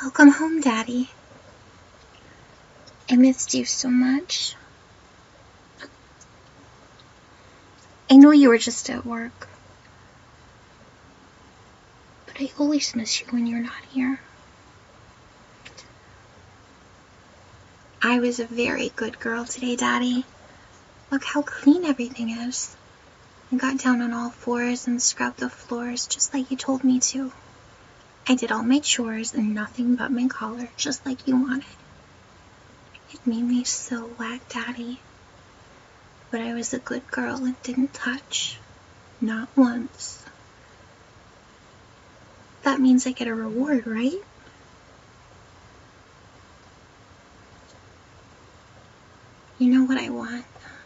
Welcome home, Daddy. I missed you so much. I know you were just at work, but I always miss you when you're not here. I was a very good girl today, Daddy. Look how clean everything is. I got down on all fours and scrubbed the floors just like you told me to. I did all my chores and nothing but my collar, just like you wanted. It made me so wet, Daddy. But I was a good girl and didn't touch. Not once. That means I get a reward, right? You know what I want?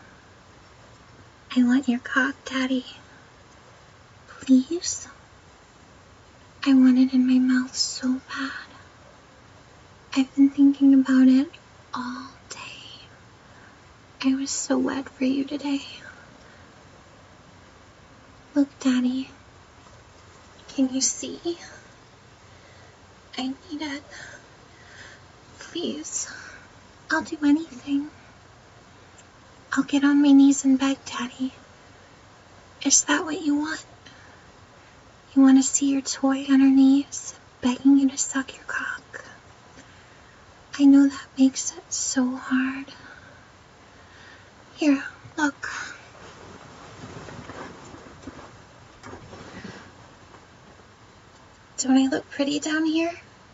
I want your cock, Daddy. Please? I want it in my mouth so bad. I've been thinking about it all day. I was so wet for you today. Look, Daddy. Can you see? I need it. Please. I'll do anything. I'll get on my knees and beg, Daddy. Is that what you want? You want to see your toy on her knees, begging you to suck your cock? I know that makes it so hard. Here, look. Don't I look pretty down here?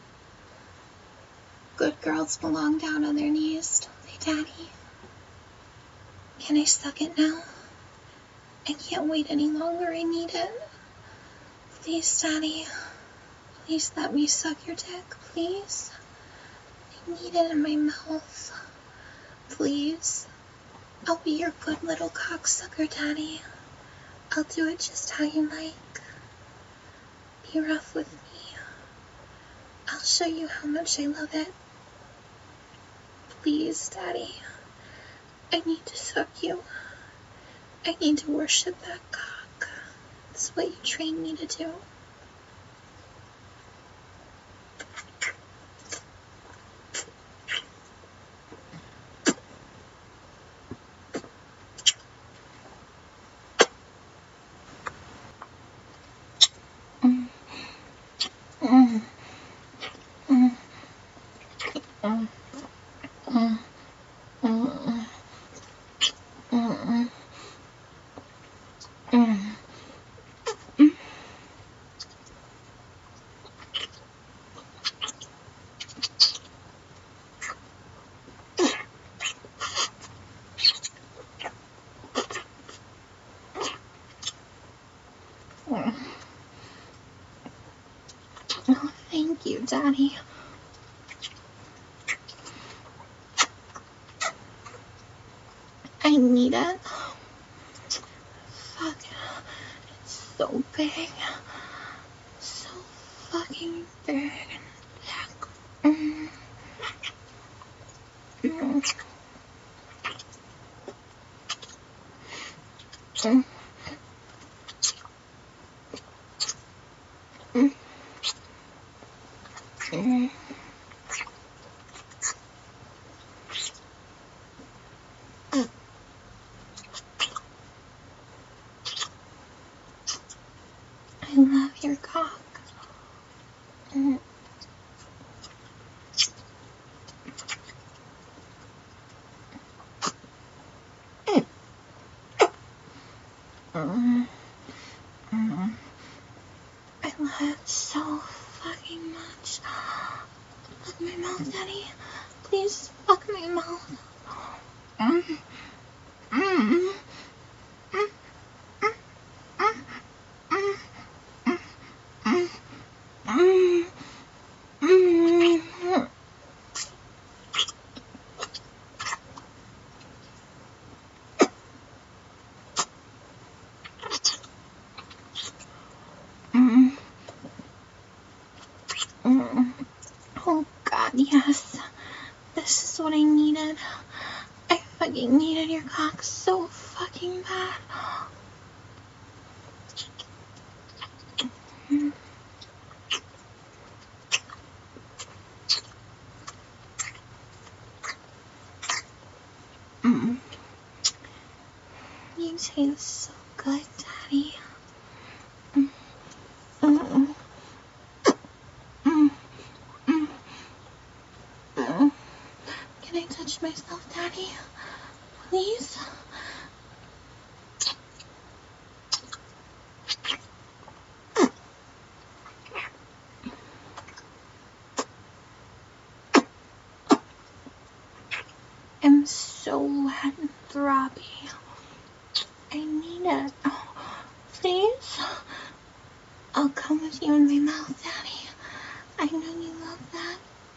Good girls belong down on their knees, don't they, Daddy? Can I suck it now? I can't wait any longer, I need it. Please, Daddy. Please let me suck your dick, please. I need it in my mouth. Please. I'll be your good little cocksucker, Daddy. I'll do it just how you like. Be rough with me. I'll show you how much I love it. Please, Daddy. I need to suck you. I need to worship that cock. That's what you trained me to do. Oh, thank you, Daddy. I need it. Fuck. It's so big. So fucking big and I love your cock. I love it so fucking much. Fuck my mouth, Daddy. Please fuck my mouth. Oh God, yes. This is what I needed. I fucking needed your cock so tastes so good, Daddy. Mm, mm, mm, mm, mm. Can I touch myself, Daddy? Please? I'm so wet and throbby. I need it. Please? I'll come with you in my mouth, Daddy. I know you love that.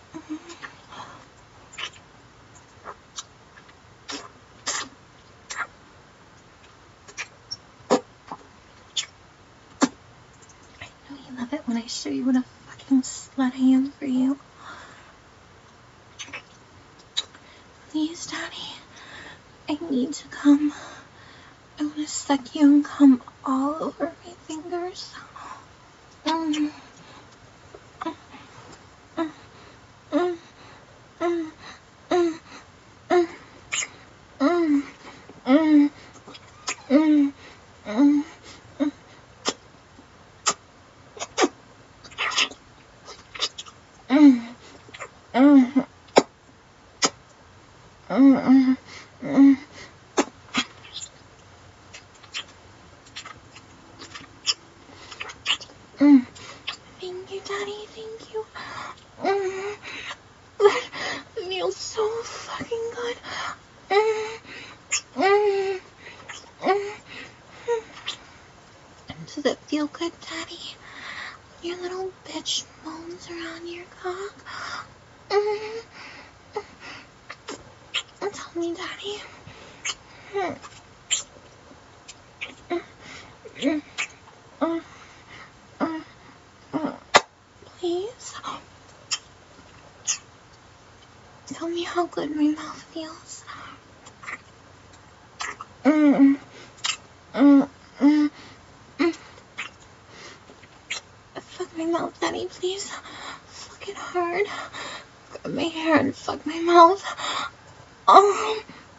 I know you love it when I show you what a fucking slut I am for you. Please, Daddy. I need to come. I want to suck you and come all over my fingers. Mm. Mm. Mm. Mm. Mm. Mm. Mm. Mm. Mm. Mm. Thank you, Daddy. Thank you. That feels so fucking good. Does it feel good, Daddy? Your little bitch moans around your cock. Tell me, Daddy. Please? Tell me how good my mouth feels. Fuck my mouth, Daddy, please. Fuck it hard. Grab my hair and fuck my mouth. Oh.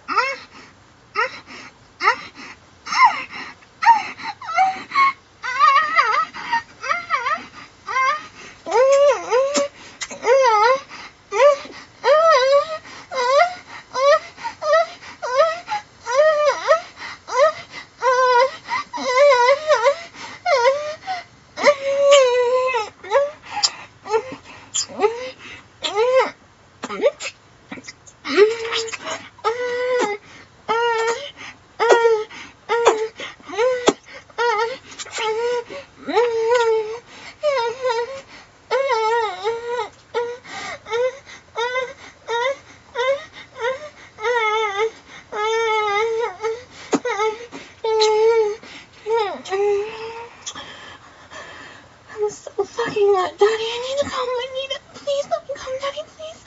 I'm so fucking wet, Daddy. I need to come. I need it. Please let me come, Daddy,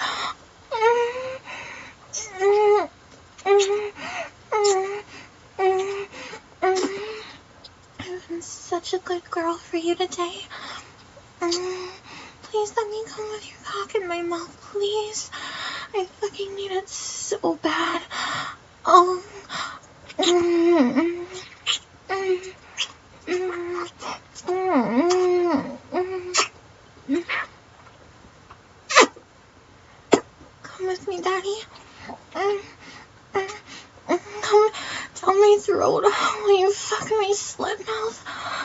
please. I've been such a good girl for you today. Please let me come with your cock in my mouth, please. I fucking need it so bad. Oh. Come with me, Daddy. Come down my throat while you fuck my slut mouth.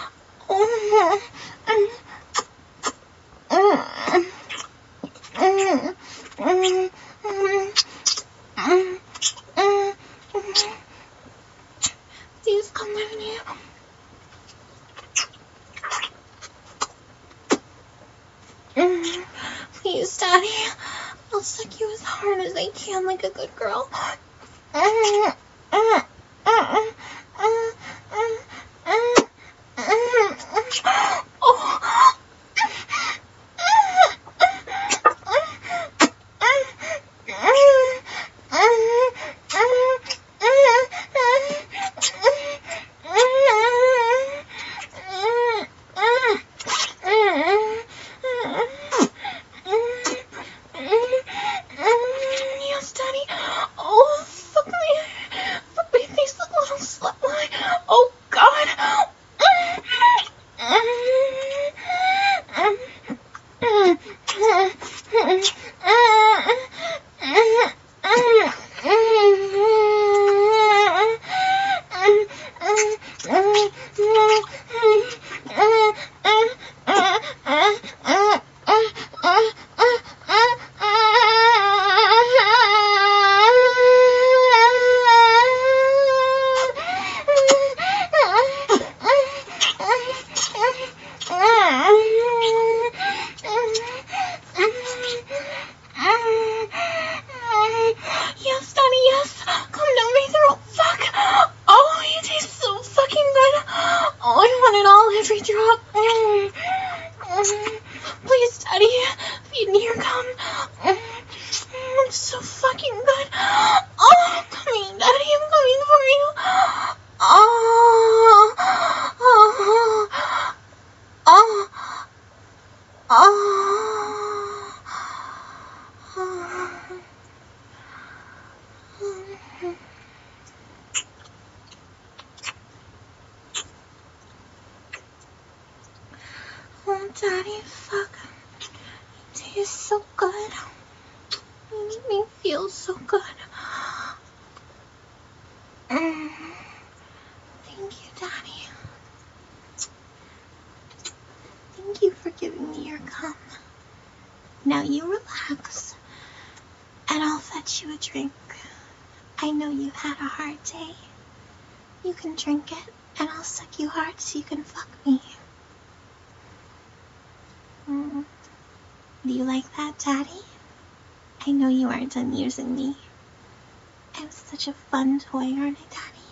Please come with me. Please, Daddy. I'll suck you as hard as I can like a good girl. Yes, Daddy. Oh, fuck my Yes, Daddy, yes. Come down my throat. Fuck. Oh, it tastes so fucking good. Oh, I want it all, every drop. Please, Daddy, feed me your cum. It's so fucking good. Oh, come here, Daddy. I'm coming for you. Oh, oh, oh, oh. Oh, Daddy, fuck. It tastes so good. You make me feel so good. Thank you, Daddy. Thank you for giving me your cum. Now you relax, and I'll fetch you a drink. I know you've had a hard day. You can drink it, and I'll suck you hard so you can fuck me. Do you like that, Daddy? I know you aren't done using me. I'm such a fun toy, aren't I, Daddy?